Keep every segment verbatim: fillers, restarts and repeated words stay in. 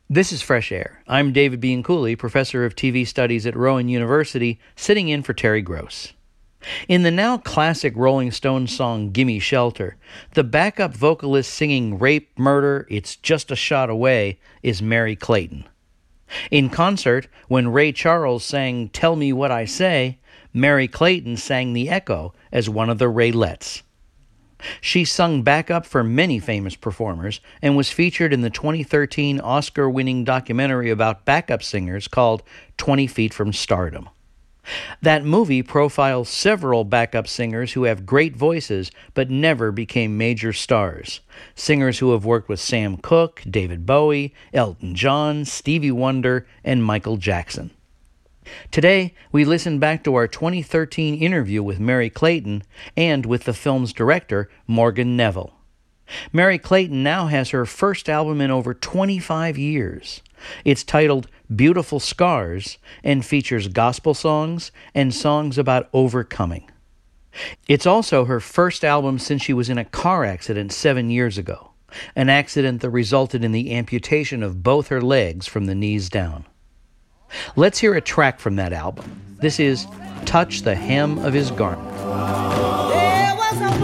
This is Fresh Air. I'm David Bianculli, professor of T V studies at Rowan University, sitting in for Terry Gross. In the now classic Rolling Stones song Gimme Shelter, the backup vocalist singing Rape, Murder, It's Just a Shot Away is Merry Clayton. In concert, when Ray Charles sang Tell Me What I Say, Merry Clayton sang the echo as one of the Raylettes. She sung backup for many famous performers and was featured in the twenty thirteen Oscar-winning documentary about backup singers called twenty feet from Stardom. That movie profiles several backup singers who have great voices but never became major stars. Singers who have worked with Sam Cooke, David Bowie, Elton John, Stevie Wonder, and Michael Jackson. Today, we listen back to our twenty thirteen interview with Merry Clayton and with the film's director, Morgan Neville. Merry Clayton now has her first album in over twenty-five years. It's titled Beautiful Scars and features gospel songs and songs about overcoming. It's also her first album since she was in a car accident seven years ago, an accident that resulted in the amputation of both her legs from the knees down. Let's hear a track from that album. This is Touch the Hem of His Garment. There was a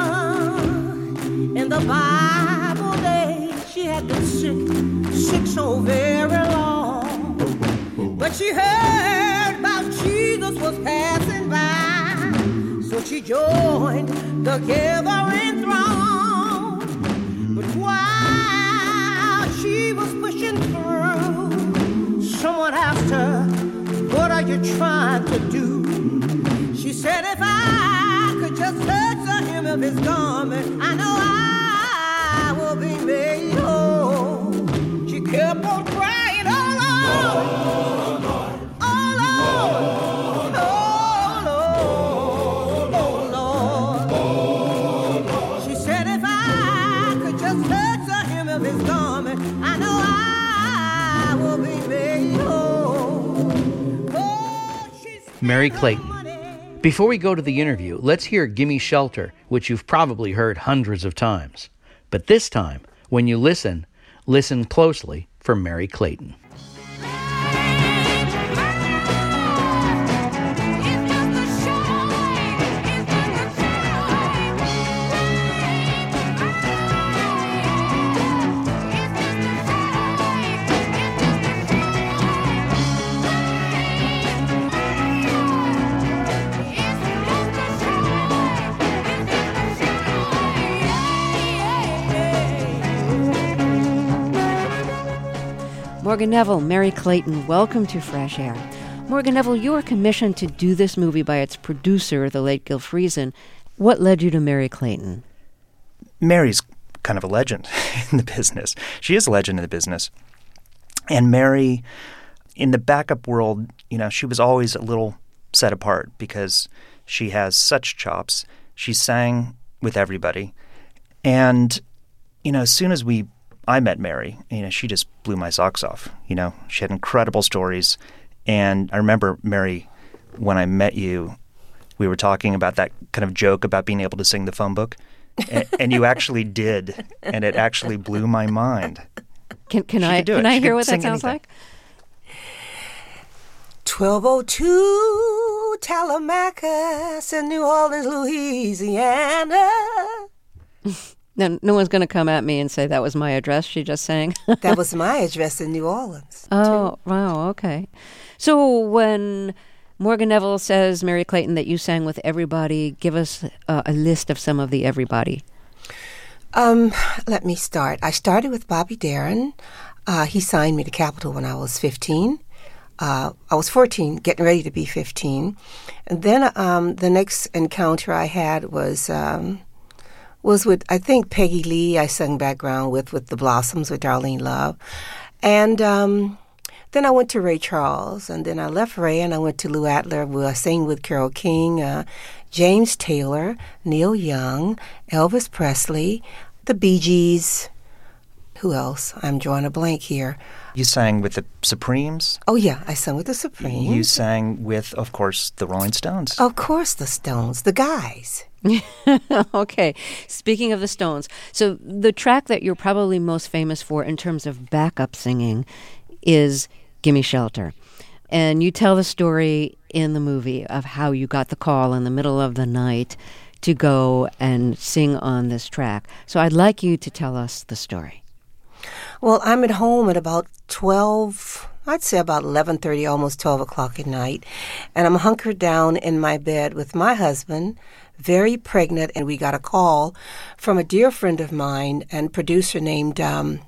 woman in the Bible days. She had been sick, sick so very long. But she heard about Jesus was passing by. So she joined the gathering throng. But while she was pushing through, someone asked her, what are you trying to do? She said, if I could just touch the hem of his garment, I know I will be made whole. She kept on crying, oh Lord, oh Lord, oh Lord, oh Lord. She said, if I could just touch the hem of his garment, I know I will be made whole. Oh, Merry Clayton. Before we go to the interview, let's hear Gimme Shelter, which you've probably heard hundreds of times. But this time, when you listen, listen closely for Merry Clayton. Morgan Neville, Merry Clayton, welcome to Fresh Air. Morgan Neville, you were commissioned to do this movie by its producer, the late Gil Friesen. What led you to Merry Clayton? Mary's kind of a legend in the business. She is a legend in the business. And Mary, in the backup world, you know, she was always a little set apart because she has such chops. She sang with everybody. And, you know, as soon as we I met Mary, you know, she just blew my socks off. You know, she had incredible stories. And I remember, Mary, when I met you, we were talking about that kind of joke about being able to sing the phone book. and, and you actually did. And it actually blew my mind. Can, can I can I hear what that sounds like? twelve oh two Telemachus in New Orleans, Louisiana. No, no one's going to come at me and say that was my address she just sang. That was my address in New Orleans. Oh, too. Wow, okay. So when Morgan Neville says, Merry Clayton, that you sang with everybody, give us uh, a list of some of the everybody. Um, let me start. I started with Bobby Darin. Uh, he signed me to Capitol when I was fifteen. Uh, I was fourteen, getting ready to be fifteen. And then um, the next encounter I had was... Um, was with, I think, Peggy Lee. I sung background with, with The Blossoms, with Darlene Love. And um, then I went to Ray Charles, and then I left Ray, and I went to Lou Adler, where I sang with Carole King, uh, James Taylor, Neil Young, Elvis Presley, the Bee Gees. Who else? I'm drawing a blank here. You sang with the Supremes? Oh, yeah, I sang with the Supremes. You sang with, of course, the Rolling Stones. Of course, the Stones, the guys. Okay. Speaking of the Stones, so the track that you're probably most famous for in terms of backup singing is Gimme Shelter. And you tell the story in the movie of how you got the call in the middle of the night to go and sing on this track. So I'd like you to tell us the story. Well, I'm at home at about twelve, I'd say about eleven thirty, almost twelve o'clock at night. And I'm hunkered down in my bed with my husband, very pregnant, and we got a call from a dear friend of mine and producer named um,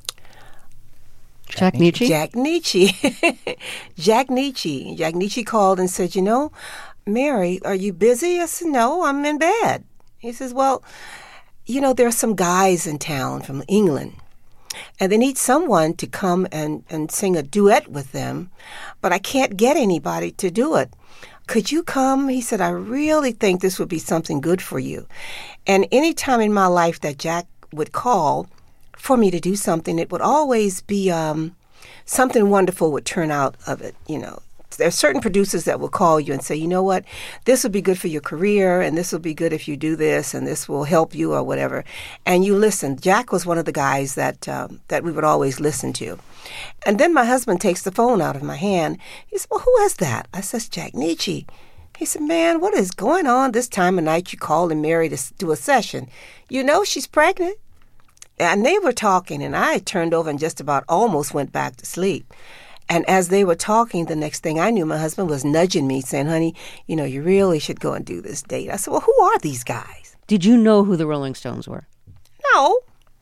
Jack Nietzsche? Jack Nietzsche. Jack Nietzsche. Jack Nietzsche called and said, you know, Mary, are you busy? I said, no, I'm in bed. He says, well, you know, there are some guys in town from England, and they need someone to come and, and sing a duet with them, but I can't get anybody to do it. Could you come? He said, I really think this would be something good for you. And any time in my life that Jack would call for me to do something, it would always be um, something wonderful would turn out of it, you know. There are certain producers that will call you and say, you know what, this would be good for your career, and this will be good if you do this, and this will help you or whatever. And you listen. Jack was one of the guys that um, that we would always listen to. And then my husband takes the phone out of my hand. He said, well, who is that? I says, Jack Nietzsche. He said, man, what is going on this time of night? You calling Mary to do a session. You know she's pregnant. And they were talking, and I turned over and just about almost went back to sleep. And as they were talking, the next thing I knew, my husband was nudging me, saying, honey, you know, you really should go and do this date. I said, well, who are these guys? Did you know who the Rolling Stones were? No.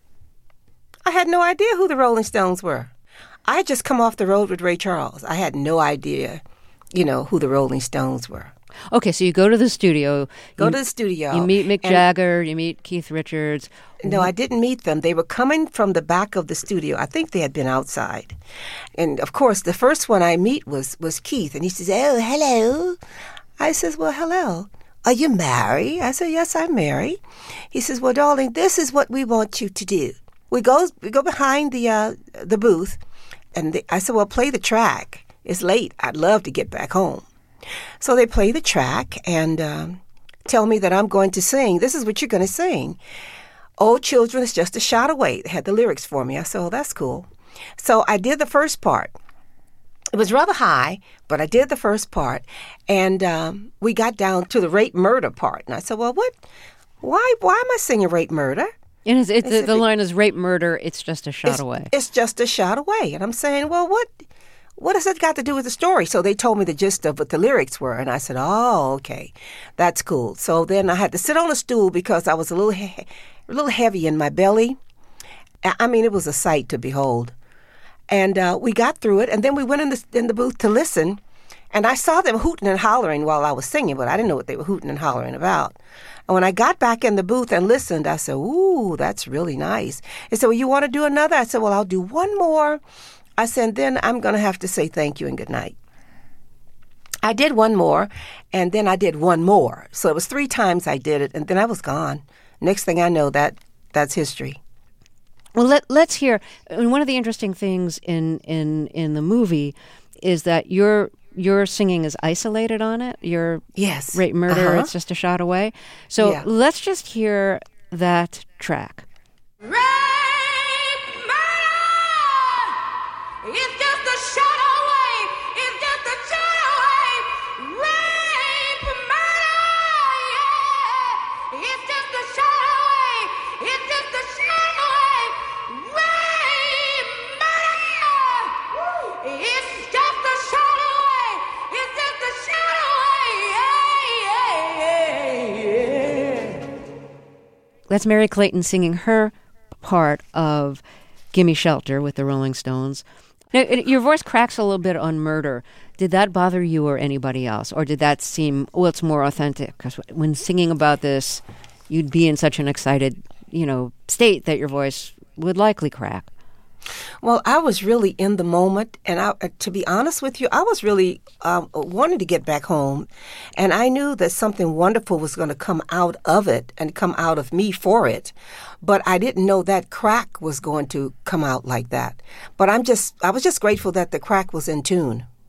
I had no idea who the Rolling Stones were. I had just come off the road with Ray Charles. I had no idea, you know, who the Rolling Stones were. Okay, so you go to the studio. Go you, to the studio. You meet Mick Jagger, you meet Keith Richards. No, I didn't meet them. They were coming from the back of the studio. I think they had been outside. And, of course, the first one I meet was, was Keith. And he says, oh, hello. I says, well, hello. Are you married? I said, yes, I'm married. He says, well, darling, this is what we want you to do. We go we go behind the uh, the booth. And they, I said, well, play the track. It's late. I'd love to get back home. So they play the track and um, tell me that I'm going to sing. This is what you're going to sing. Oh, children, it's just a shot away. They had the lyrics for me. I said, oh, that's cool. So I did the first part. It was rather high, but I did the first part. And um, we got down to the rape murder part. And I said, well, what? Why Why am I singing rape murder? And it's, it's, the, the line is rape murder, it's just a shot it's, away. It's just a shot away. And I'm saying, well, what? What has that got to do with the story? So they told me the gist of what the lyrics were. And I said, oh, okay, that's cool. So then I had to sit on a stool because I was a little he- a little heavy in my belly. I mean, it was a sight to behold. And uh, we got through it. And then we went in the, in the booth to listen. And I saw them hooting and hollering while I was singing, but I didn't know what they were hooting and hollering about. And when I got back in the booth and listened, I said, ooh, that's really nice. They said, well, you want to do another? I said, well, I'll do one more. I said, then I'm going to have to say thank you and good night. I did one more, and then I did one more. So it was three times I did it, and then I was gone. Next thing I know, that that's history. Well, let, let's hear. And one of the interesting things in, in, in the movie is that your your singing is isolated on it. Your yes. rape murder, Uh-huh. it's just a shot away. So Yeah. let's just hear that track. Rape murder! It's just a shot away. It's just a shot away. Rape murder! Yeah. It's just a shot away. It's just a shot away. Rape murder! It's just a shot away. It's just a shot away. Yeah, yeah, yeah. That's Mary Clayton singing her part of Gimme Shelter with the Rolling Stones. Now, it, your voice cracks a little bit on Murder. Did that bother you or anybody else? Or did that seem, well, it's more authentic? Because when singing about this, you'd be in such an excited, you know, state that your voice would likely crack. Well, I was really in the moment, and I, to be honest with you, I was really um, wanting to get back home, and I knew that something wonderful was going to come out of it and come out of me for it, but I didn't know that crack was going to come out like that. But I'm just, I was just grateful that the crack was in tune.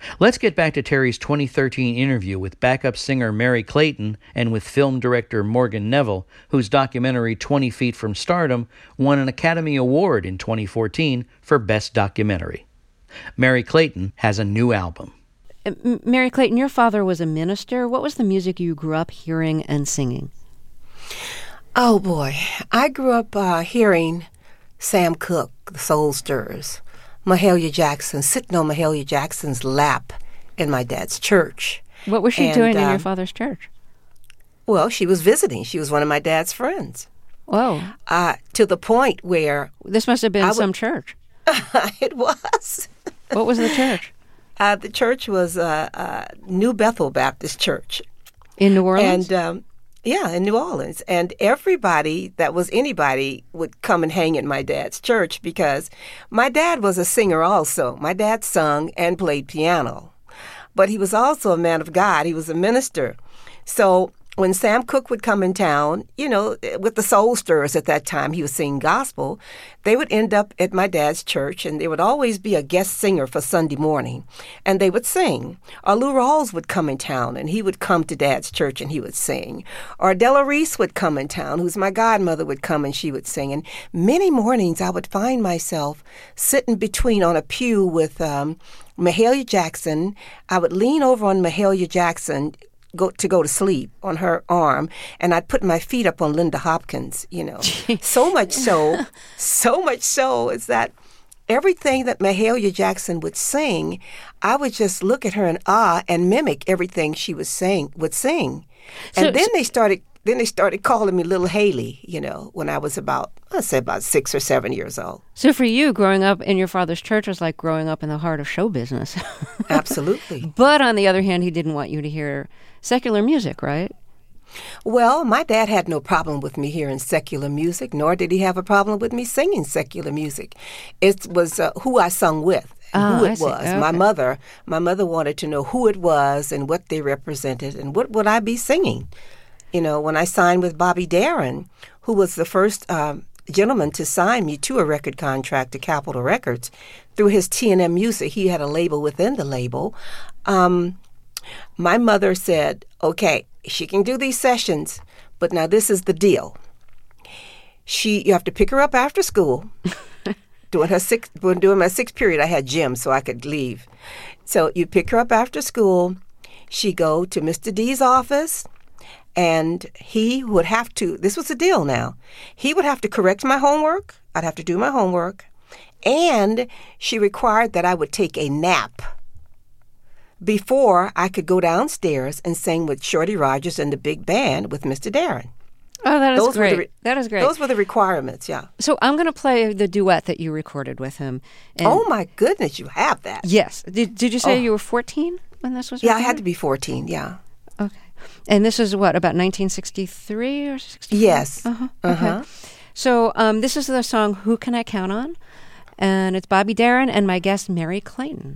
Let's get back to Terry's twenty thirteen interview with backup singer Merry Clayton and with film director Morgan Neville, whose documentary twenty feet from Stardom won an Academy Award in twenty fourteen for Best Documentary. Merry Clayton has a new album. Uh, Merry Clayton, your father was a minister. What was the music you grew up hearing and singing? Oh, boy. I grew up uh, hearing Sam Cooke, the Soul Stirrers, Mahalia Jackson, sitting on Mahalia Jackson's lap in my dad's church. What was she And, doing in uh, your father's church? Well, she was visiting. She was one of my dad's friends. Whoa. Uh, to the point where This must have been I would- some church. it was. What was the church? Uh, the church was uh, uh, New Bethel Baptist Church. In New Orleans? And, um, yeah, in New Orleans. And everybody that was anybody would come and hang at my dad's church because my dad was a singer also. My dad sung and played piano. But he was also a man of God. He was a minister. So when Sam Cooke would come in town, you know, with the Soul Stirrers at that time, he was singing gospel, they would end up at my dad's church, and there would always be a guest singer for Sunday morning, and they would sing. Or Lou Rawls would come in town, and he would come to Dad's church, and he would sing. Or Della Reese would come in town, who's my godmother, would come, and she would sing. And many mornings I would find myself sitting between on a pew with um, Mahalia Jackson. I would lean over on Mahalia Jackson, Go to go to sleep on her arm, and I'd put my feet up on Linda Hopkins, you know. So much so, so much so is that everything that Mahalia Jackson would sing, I would just look at her in awe and mimic everything she was saying would sing. And So- then they started then they started calling me Little Haley, you know, when I was about I'd say about six or seven years old. So for you, growing up in your father's church was like growing up in the heart of show business. Absolutely. But on the other hand, he didn't want you to hear secular music, right? Well, my dad had no problem with me hearing secular music, nor did he have a problem with me singing secular music. It was uh, who I sung with, and Oh, who I it see. was. My Okay. mother, my mother wanted to know who it was and what they represented and what would I be singing. You know, when I signed with Bobby Darin, who was the first um, gentleman to sign me to a record contract to Capitol Records, through his T and M Music, he had a label within the label. Um, my mother said, okay, she can do these sessions, but now this is the deal. She, you have to pick her up after school. During her six, during my sixth period, I had gym, so I could leave. So you pick her up after school. She go to Mister D's office, and he would have to. This was the deal. Now, he would have to correct my homework. I'd have to do my homework, and she required that I would take a nap before I could go downstairs and sing with Shorty Rogers and the big band with Mister Darin. Oh, that is Those were the great. re- that is great. Those were the requirements, yeah. So I'm going to play the duet that you recorded with him. And Oh, my goodness, you have that. Yes. Did, did you say Oh. you were fourteen when this was Yeah, I recorded? had to be fourteen, yeah. Okay. And this is what, about nineteen sixty-three or sixty-four? Yes. Uh-huh. Uh-huh. Okay. So um, this is the song Who Can I Count On? And it's Bobby Darin and my guest, Merry Clayton.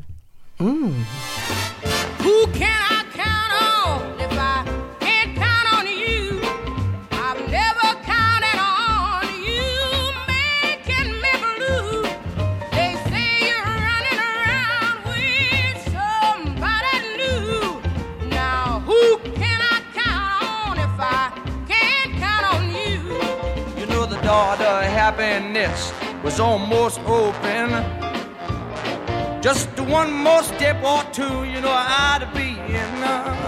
Who can I count on if I can't count on you? I've never counted on you, making me blue. They say you're running around with somebody new. Now who can I count on if I can't count on you? You know the door to happiness was almost open. Just one more step or two, you know I'd be in.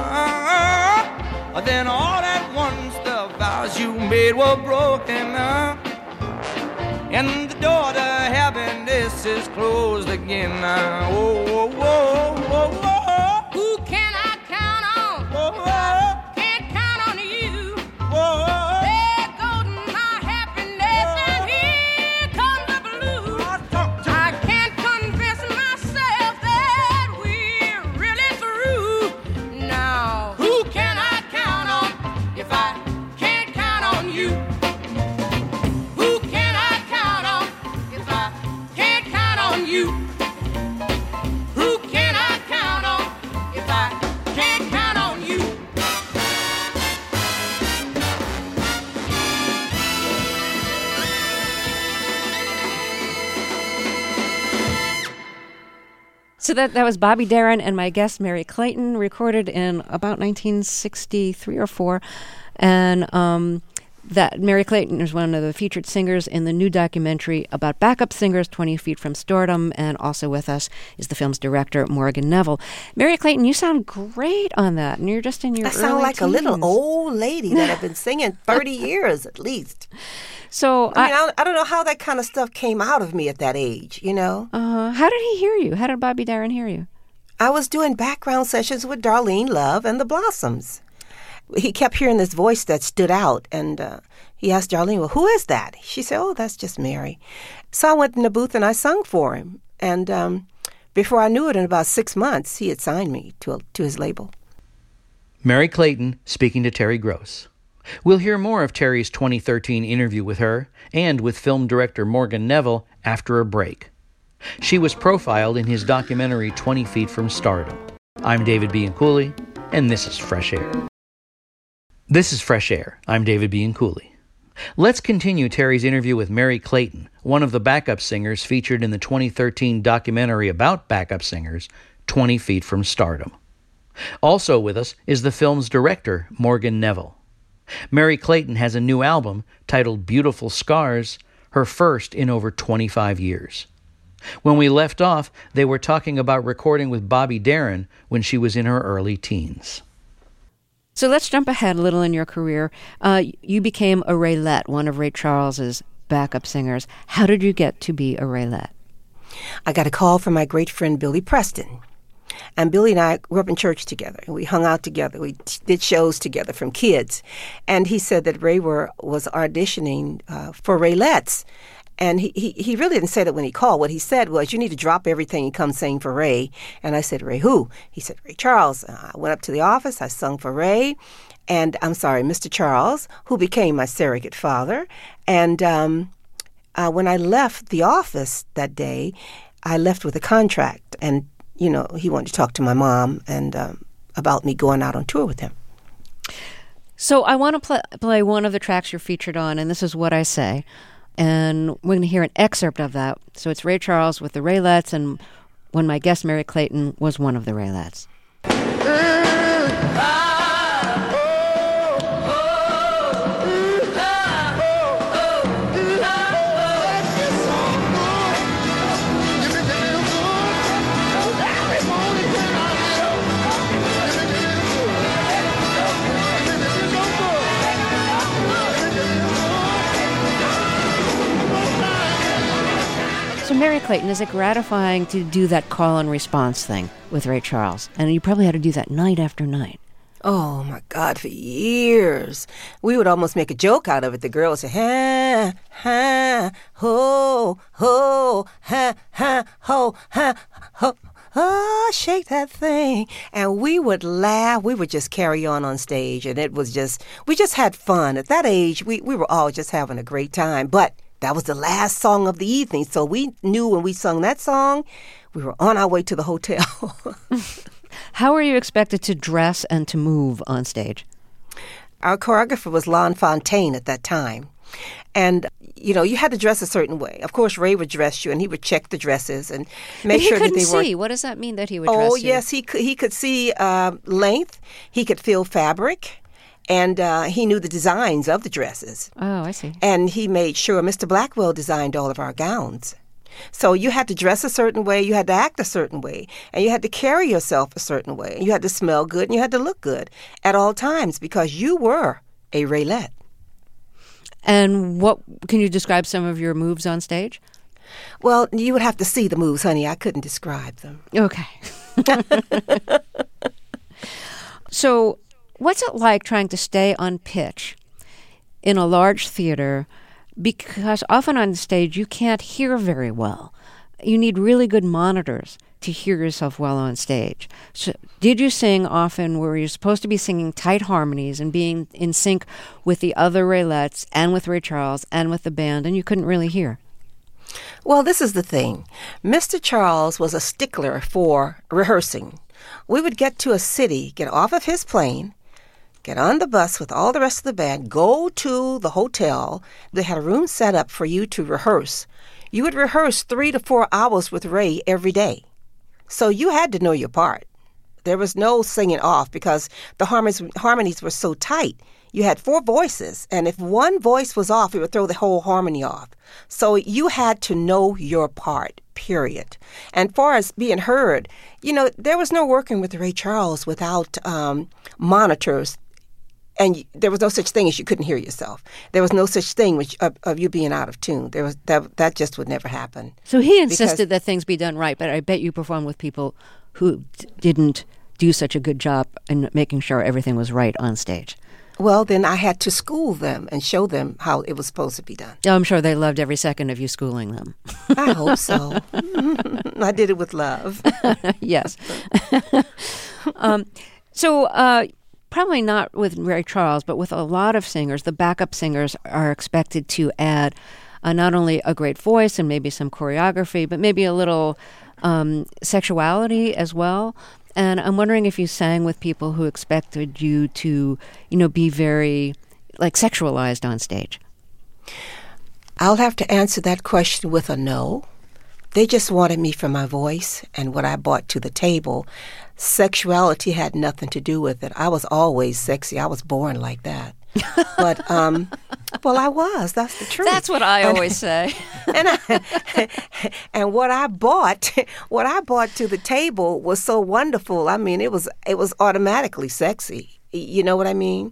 Uh, then all at once the vows you made were broken. Uh, and the door to happiness is closed again. Uh, oh, oh, oh, oh, oh, Who can I count on? oh, oh, Can't count on you. oh, oh. There goes my happiness, and here comes the blues. I can't convince myself that we're really through. Now, who can I count on if I can't count on you? Who can I count on if I can't count on you? Who can So that, that was Bobby Darin and my guest, Mary Clayton, recorded in about nineteen sixty-three or four. And um, that Mary Clayton is one of the featured singers in the new documentary about backup singers, twenty feet from Stardom. And also with us is the film's director, Morgan Neville. Mary Clayton, you sound great on that. And you're just in your I early sound like teens. a little old lady that have been singing thirty years at least. So I mean, I, I don't know how that kind of stuff came out of me at that age, you know? Uh, how did he hear you? How did Bobby Darin hear you? I was doing background sessions with Darlene Love and the Blossoms. He kept hearing this voice that stood out, and uh, he asked Darlene, well, who is that? She said, oh, that's just Mary. So I went in the booth and I sung for him. And um, before I knew it, in about six months, he had signed me to, a, to his label. Mary Clayton speaking to Terry Gross. We'll hear more of Terry's twenty thirteen interview with her and with film director Morgan Neville after a break. She was profiled in his documentary twenty feet from Stardom. I'm David Bianculli, and this is Fresh Air. This is Fresh Air. I'm David Bianculli. Let's continue Terry's interview with Mary Clayton, one of the backup singers featured in the twenty thirteen documentary about backup singers, twenty feet from Stardom. Also with us is the film's director, Morgan Neville. Mary Clayton has a new album titled Beautiful Scars, her first in over twenty-five years. When we left off, they were talking about recording with Bobby Darin when she was in her early teens. So let's jump ahead a little in your career. Uh, you became a Raylette, one of Ray Charles's backup singers. How did you get to be a Raylette? I got a call from my great friend Billy Preston. And Billy and I grew up in church together. We hung out together. We t- did shows together from kids. And he said that Ray were, was auditioning uh, for Raylettes. And he, he, he really didn't say that when he called. What he said was, you need to drop everything and come sing for Ray. And I said, Ray who? He said, Ray Charles. Uh, I went up to the office. I sung for Ray. And I'm sorry, Mister Charles, who became my surrogate father. And um, uh, when I left the office that day, I left with a contract. And you know, he wanted to talk to my mom and um, about me going out on tour with him. So I want to pl- play one of the tracks you're featured on, and this is What I Say. And we're going to hear an excerpt of that. So it's Ray Charles with the Raylettes, and when my guest, Mary Clayton, was one of the Raylettes. So Mary Clayton, is it gratifying to do that call and response thing with Ray Charles? And you probably had to do that night after night. Oh, my God, for years. We would almost make a joke out of it. The girl would say, ha, ha, ho, ho, ha, ha, ho, ha, ho. Oh, shake that thing. And we would laugh. We would just carry on on stage. And it was just, we just had fun. At that age, we, we were all just having a great time. But that was the last song of the evening. So we knew when we sung that song, we were on our way to the hotel. How were you expected to dress and to move on stage? Our choreographer was Lon Fontaine at that time. And, you know, you had to dress a certain way. Of course, Ray would dress you, and he would check the dresses and make but sure that he they couldn't were. see. What does that mean that he would oh, dress you? Oh, yes, he could, he could see uh, length. He could feel fabric. And uh, he knew the designs of the dresses. Oh, I see. And he made sure Mister Blackwell designed all of our gowns. So you had to dress a certain way, you had to act a certain way, and you had to carry yourself a certain way. And you had to smell good, and you had to look good at all times because you were a Raylette. And what can you describe some of your moves on stage? Well, you would have to see the moves, honey. I couldn't describe them. Okay. So what's it like trying to stay on pitch in a large theater? Because often on stage you can't hear very well. You need really good monitors to hear yourself well on stage. So did you sing often where you're supposed to be singing tight harmonies and being in sync with the other Raylettes and with Ray Charles and with the band, and you couldn't really hear? Well, this is the thing. Mister Charles was a stickler for rehearsing. We would get to a city, get off of his plane, get on the bus with all the rest of the band, go to the hotel. They had a room set up for you to rehearse. You would rehearse three to four hours with Ray every day. So you had to know your part. There was no singing off because the harmonies, harmonies were so tight. You had four voices, and if one voice was off, it would throw the whole harmony off. So you had to know your part, period. And far as being heard, you know, there was no working with Ray Charles without um, monitors, and there was no such thing as you couldn't hear yourself. There was no such thing which, of, of you being out of tune. There was that that just would never happen. So he insisted Because- that things be done right, but I bet you performed with people who d- didn't do such a good job in making sure everything was right on stage. Well, then I had to school them and show them how it was supposed to be done. Oh, I'm sure they loved every second of you schooling them. I hope so. I did it with love. Yes. um, so uh, probably not with Ray Charles, but with a lot of singers, the backup singers are expected to add uh, not only a great voice and maybe some choreography, but maybe a little um, sexuality as well. And I'm wondering if you sang with people who expected you to, you know, be very, like, sexualized on stage. I'll have to answer that question with a no. They just wanted me for my voice and what I brought to the table. Sexuality had nothing to do with it. I was always sexy. I was born like that. But, um, well, I was. That's the truth. That's what I And- always say. and I, and what I bought, what I brought to the table was so wonderful. I mean, it was it was automatically sexy. You know what I mean?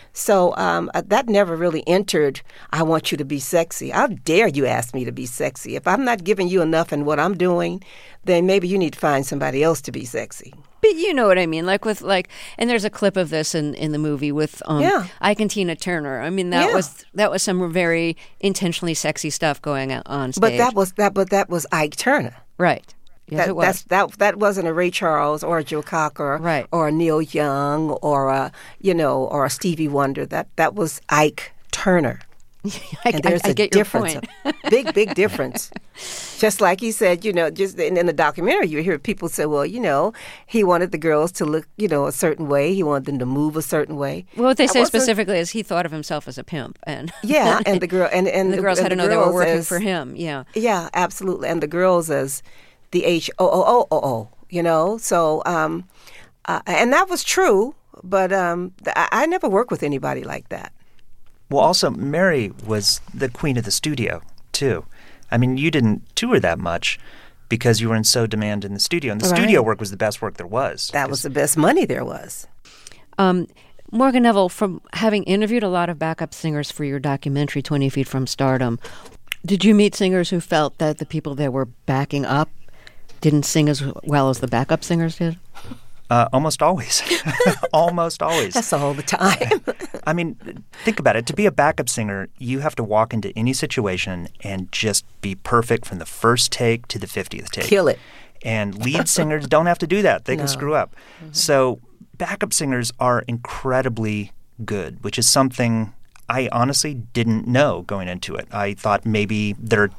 So um, uh, that never really entered. I want you to be sexy. How dare you ask me to be sexy? If I'm not giving you enough in what I'm doing, then maybe you need to find somebody else to be sexy. But you know what I mean, like with like, and there's a clip of this in, in the movie with um, Yeah. Ike and Tina Turner. I mean, that Yeah. was that was some very intentionally sexy stuff going on on stage. But that was that. But that was Ike Turner. right. Yes, that, it was. That's, that that wasn't a Ray Charles or a Joe Cocker Right. or a Neil Young or a you know or a Stevie Wonder. That that was Ike Turner. I, And there's I, I a get your difference, point. a big big difference. Just like he said, you know, just in, in the documentary, you hear people say, well, you know, he wanted the girls to look, you know, a certain way. He wanted them to move a certain way. Well, what they I say wasn't- specifically is he thought of himself as a pimp, and Yeah, and the girl and and the girls and had to the know they were girls working as- for him. Yeah. Yeah, absolutely. And the girls as the H O O O O O, you know? So, um, uh, and that was true, but um, th- I, I never worked with anybody like that. Well, also, Mary was the queen of the studio, too. I mean, you didn't tour that much because you were in so demand in the studio. And the Right. studio work was the best work there was. That was the best money there was. Um, Morgan Neville, from having interviewed a lot of backup singers for your documentary, twenty feet from Stardom, did you meet singers who felt that the people they were backing up didn't sing as well as the backup singers did? Uh, almost always. Almost always. That's all the time. I mean, think about it. To be a backup singer, you have to walk into any situation and just be perfect from the first take to the fiftieth take. Kill it. And lead singers don't have to do that. They No. can screw up. So backup singers are incredibly good, which is something I honestly didn't know going into it. I thought maybe they're,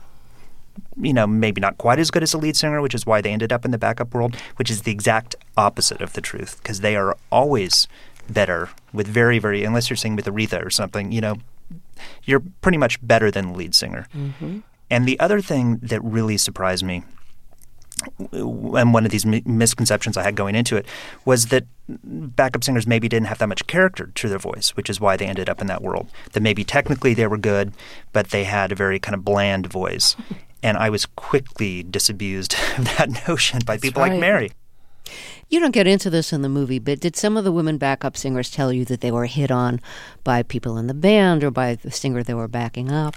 you know, maybe not quite as good as a lead singer, which is why they ended up in the backup world, which is the exact opposite of the truth, because they are always better with very, very, unless you're singing with Aretha or something, you know, you're pretty much better than the lead singer. Mm-hmm. And the other thing that really surprised me, and one of these mi- misconceptions I had going into it, was that backup singers maybe didn't have that much character to their voice, which is why they ended up in that world. That maybe technically they were good, but they had a very kind of bland voice. And I was quickly disabused of that notion by people right. like Mary. You don't get into this in the movie, but did some of the women backup singers tell you that they were hit on by people in the band or by the singer they were backing up?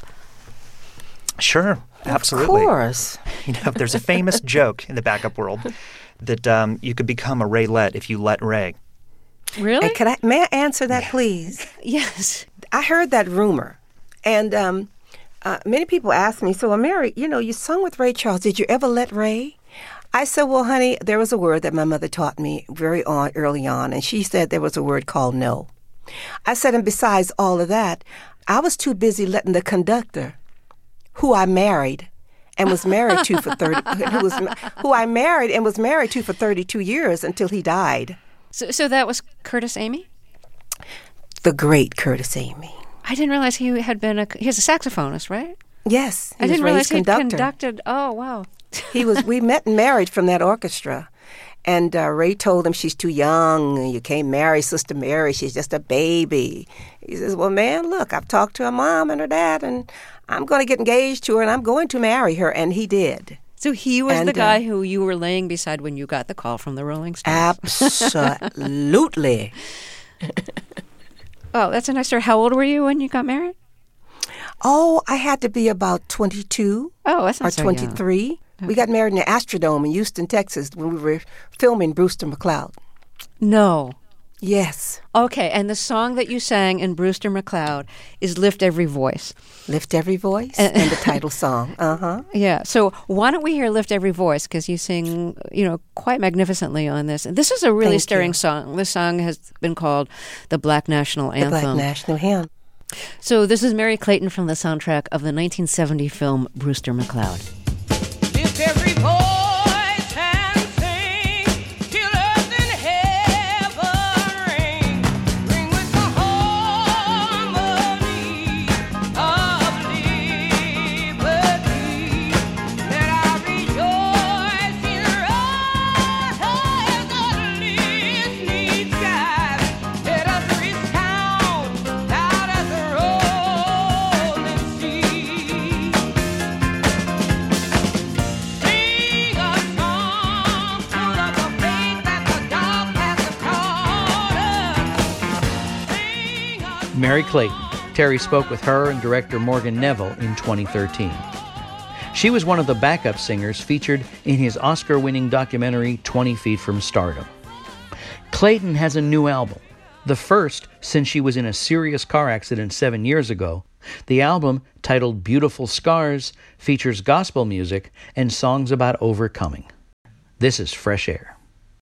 Sure, absolutely. Of course. You know, there's a famous joke in the backup world that um, you could become a Raylette if you let Ray. Really? And can I, may I answer that, please? Yes. I heard that rumor. And um, uh, many people ask me, so, well, Mary, you know, you sung with Ray Charles. Did you ever let Ray? I said, well, honey, there was a word that my mother taught me very on, early on, and she said there was a word called no. I said, and besides all of that, I was too busy letting the conductor, who I married and was married to for thirty, who was who I married and was married to for thirty-two years until he died. So, so that was Curtis Amy? The great Curtis Amy. I didn't realize he had been a, he was a saxophonist, right? Yes, he I was didn't realize Ray's he conductor. conducted. Oh, wow. He was. We met and married from that orchestra. And uh, Ray told him, she's too young. You can't marry Sister Mary. She's just a baby. He says, well, man, look, I've talked to her mom and her dad, and I'm going to get engaged to her, and I'm going to marry her. And he did. So he was And, the guy uh, who you were laying beside when you got the call from the Rolling Stones. Absolutely. Oh, that's a nice story. How old were you when you got married? Oh, I had to be about twenty-two Oh, that's not or so young. twenty-three. We got married in the Astrodome in Houston, Texas, when we were filming Brewster McCloud. No. Yes. Okay, and the song that you sang in Brewster McCloud is Lift Every Voice. Lift Every Voice and the title song. Uh-huh. Yeah, so why don't we hear Lift Every Voice, because you sing, you know, quite magnificently on this. And this is a really Thank stirring you. song. This song has been called the Black National The Anthem. Black National Hymn. So this is Mary Clayton from the soundtrack of the nineteen seventy film Brewster McCloud. Lift every voice and sing till earth and heaven ring. Ring with the harmony of liberty. Let our rejoice in rise as the listening skies. Let us resound loud as the rolling sea. Sing a song full of the faith that the dog has taught us. Sing a Mary Clayton. Terry spoke with her and director Morgan Neville in twenty thirteen. She was one of the backup singers featured in his Oscar-winning documentary twenty feet from Stardom. Clayton has a new album, the first since she was in a serious car accident seven years ago. The album, titled Beautiful Scars, features gospel music and songs about overcoming. This is Fresh Air.